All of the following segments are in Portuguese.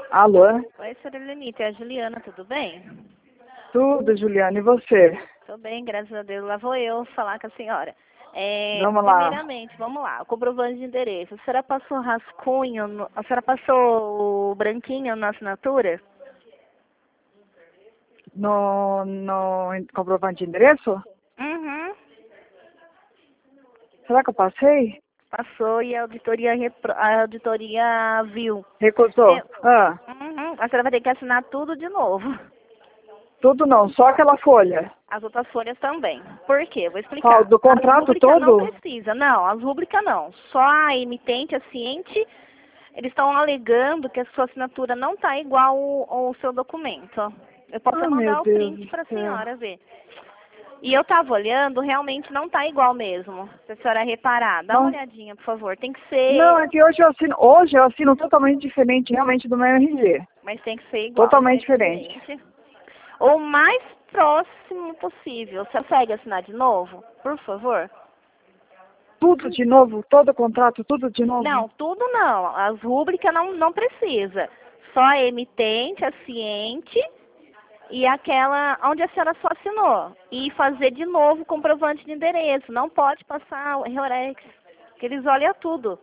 Alô? Oi, senhora Lenita, é a Juliana, tudo bem? Tudo, Juliana, e você? Tô bem, graças a Deus. Lá vou eu falar com a senhora. Vamos lá. Primeiramente, vamos lá, o comprovante de endereço. A senhora passou rascunho, a senhora passou o branquinho na assinatura? No comprovante de endereço? Uhum. Será que eu passei? Passou e a auditoria viu. Recusou? Uhum. A senhora vai ter que assinar tudo de novo. Tudo não, só aquela folha. As outras folhas também. Por quê? Vou Qual, explicar. do As contrato rúbricas não todo? precisa. Não, as rúbricas não. Só a emitente, a ciente, eles estão alegando que a sua assinatura não está igual ao seu documento. Eu posso Ah, meu mandar o Deus print do para a céu. senhora ver. E eu estava olhando, realmente não está igual mesmo. Se a senhora reparar, dá uma Não, olhadinha, por favor. Tem que não, ser, é que hoje eu assino totalmente diferente realmente do meu RG. mas tem que ser igual, Totalmente diferente. infelizmente. O mais próximo possível. Você consegue assinar de novo, por favor? Tudo de novo, todo o contrato, tudo de novo. Não, tudo não. As rúbricas não precisa. Só a emitente, a ciente e aquela onde a senhora só assinou. E fazer de novo o comprovante de endereço. Não pode passar o Reorex, que eles olham tudo.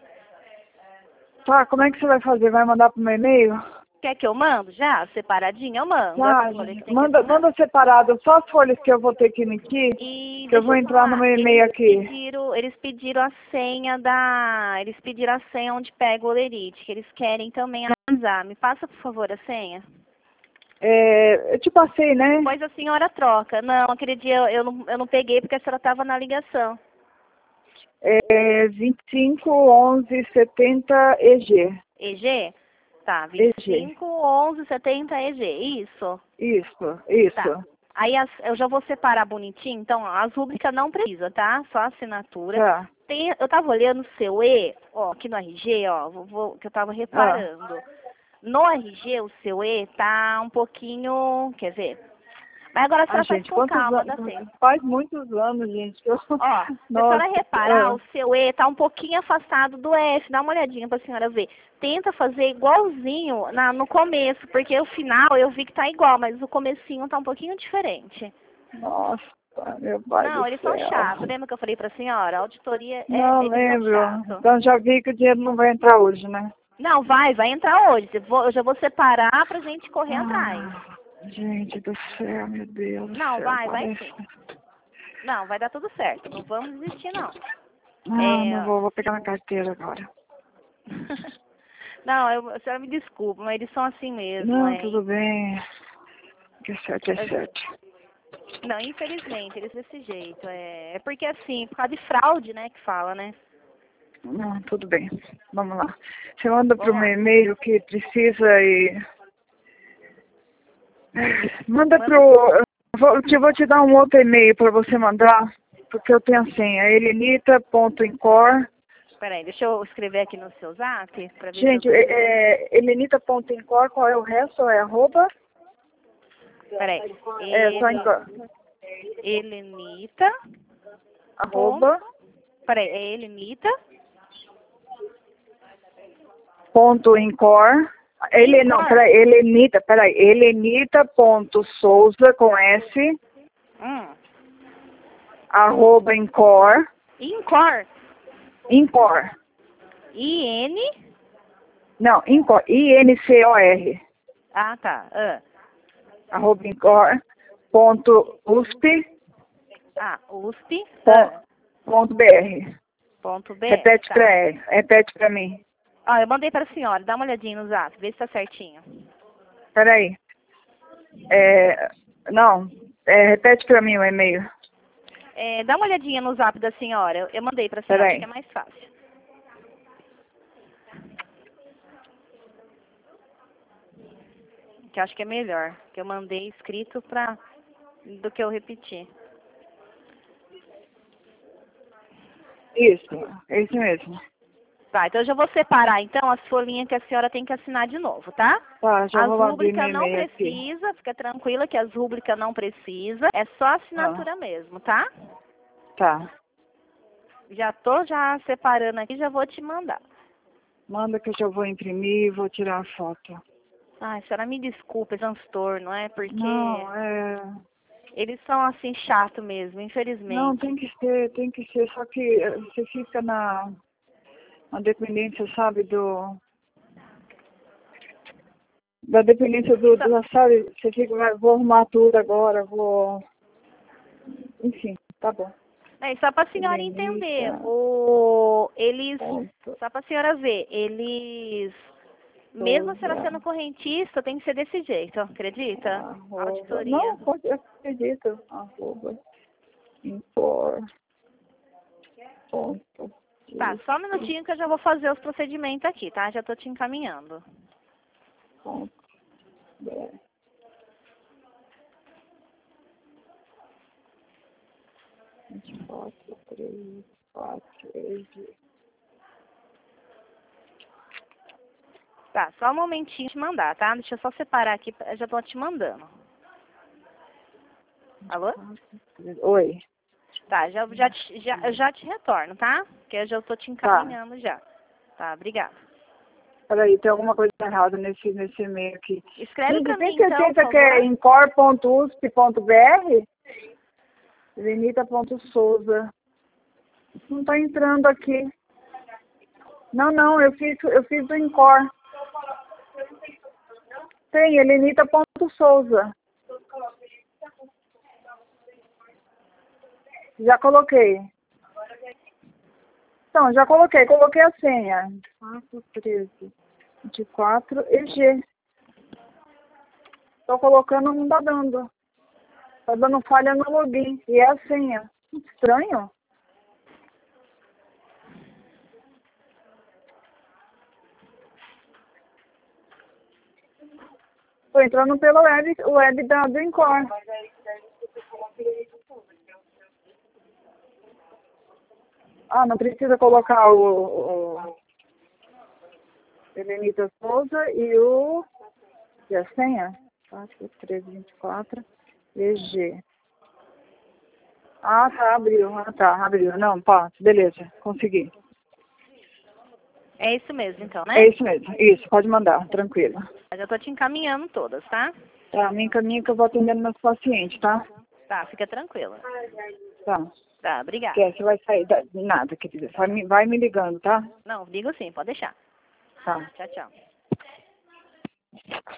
Tá, como é que você vai fazer? Vai mandar pro meu e-mail? Quer que eu mando já? Separadinho? Eu mando. Tá, Essa folha que tem que manda, assinar. manda separado só as folhas que eu vou ter que emitir, E que eu deixa vou eu entrar no falar, meu e-mail aqui. eles pediram a senha eles pediram a senha onde pega o Olerite, que eles querem também analisar. Me passa, por favor, a senha. Eu te passei, né? Depois a senhora troca. Não, aquele dia eu não peguei porque a senhora estava na ligação. 25 11 70 EG. EG? Tá, EG. 25 11 70 EG. Isso. Isso, Tá. isso. Aí eu já vou separar bonitinho, então as rúbricas não precisa, tá? Só a assinatura. Tá. Eu tava olhando o seu E, ó, aqui no RG, ó, que eu tava Ah. reparando. No RG, o seu E tá um pouquinho, quer ver? Mas agora a Ah, senhora faz gente, com quantos calma, dá anos? tempo. Faz muitos anos, gente. Que eu... Ó, se a Nossa. senhora reparar, o seu E tá um pouquinho afastado do F. Dá uma olhadinha pra senhora ver. Tenta fazer igualzinho no começo, porque o final eu vi que tá igual, mas o comecinho tá um pouquinho diferente. Nossa, meu pai do Não, eles são céu. chatos. Lembra que eu falei pra senhora? A auditoria, Não eles são lembro. chatos. Então já vi que o dinheiro não vai entrar hoje, né? Não, vai entrar hoje. Eu já vou separar pra gente correr atrás. Ah, gente do céu, meu Deus do Não, céu, vai parece. sim. Não, vai dar tudo certo. Não vamos desistir, não. Não É... vou pegar na carteira agora. Não, a senhora me desculpa, mas eles são assim mesmo, Não, tudo bem. Que certo é certo. Não, infelizmente, eles desse jeito. É porque assim, por causa de fraude, né, que fala, né? Não, tudo bem. Vamos lá. Você manda pro Vamos meu lá. e-mail que precisa e... Manda Manda. pro... Eu vou te dar um outro e-mail para você mandar, porque eu tenho a senha. Elenita.incor. Peraí, deixa eu escrever aqui no seu zap pra ver se eu Gente, consigo. Elenita.incor, qual é o resto? É arroba? Peraí. Só incor. Helenita. Arroba. Peraí, é Helenita. Ponto incor. Não, peraí, Elenita.souza com S, Hum. arroba incor, Incor. incor, IN. não, incor, INCOR, Ah, tá. arroba incor, ponto USP, USP. ponto BR. Ponto B. Repete Tá. repete pra mim. Ó, eu mandei para a senhora. Dá uma olhadinha no zap, vê se tá certinho. Peraí, não, repete pra mim o e-mail. Dá uma olhadinha no zap da senhora. Eu mandei para a senhora, acho Peraí. que é mais fácil. Que eu acho que é melhor. Que eu mandei escrito do que eu repetir. Isso, é isso mesmo. Tá, então eu já vou separar então as folhinhas que a senhora tem que assinar de novo, tá? Tá, já As vou abrir meu rúbricas não e-mail aqui. precisa, fica tranquila que as rúbricas não precisa. É só assinatura mesmo, tá? Tá. Já tô separando aqui, já vou te mandar. Manda que eu já vou imprimir e vou tirar a foto. Ai, a senhora me desculpe, transtorno, é? Porque Não, eles são assim chato mesmo, Não, infelizmente. tem que ser, só que você fica na dependência, sabe, da dependência sabe, você fica, vou arrumar tudo agora, enfim, tá bom. É, só para a senhora entender, só para a senhora ver, eles, mesmo a senhora sendo correntista, tem que ser desse jeito, acredita? Auditoria. Não, eu acredito, impor, ponto. Tá, só um minutinho que eu já vou fazer os procedimentos aqui, tá? Já tô te encaminhando. Ponto. 24, 3, 4, 3. Tá, só um momentinho te mandar, tá? Deixa eu só separar aqui, eu já tô te mandando. Alô? Oi. Tá, já te retorno, tá? Porque eu já tô te encaminhando já. Tá, obrigada. Peraí, tem alguma coisa errada nesse e-mail aqui. Escreve pra mim, Tem então, certeza por que é favor. incor.usp.br? Lenita.souza. Não tá entrando aqui. Não, eu fiz do Incor. Tem, Elenita.souza. Já coloquei. Então, já coloquei a senha. 24 EG. Tô colocando, não tá dando. Tá dando falha no login. E é a senha. Estranho. Tô entrando pelo web do Incor. Não precisa colocar o Elenita Souza e a senha? 4, 3, 24, EG. Tá, abriu. Abriu. Não, beleza, consegui. É isso mesmo, então, né? É isso mesmo, isso, pode mandar, tranquilo. Eu já tô te encaminhando todas, tá? Tá, me encaminha que eu vou atendendo meus pacientes, tá? Tá, fica tranquila. Tá. Tá, obrigada. Você vai sair, nada, quer dizer, vai me ligando, tá? Não, digo sim, pode deixar. Tá. Tchau, tchau.